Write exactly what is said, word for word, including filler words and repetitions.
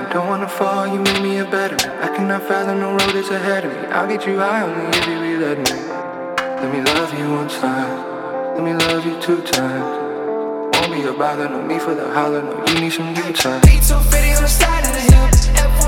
Don't wanna fall, you made me a better man. I cannot fathom no road that's ahead of me. I'll get you high only if you be letting me. Let me love you one time, let me love you two times. Won't be a bother, no me for the holler, no you need some you time. Beat so fitty on the side of the hill.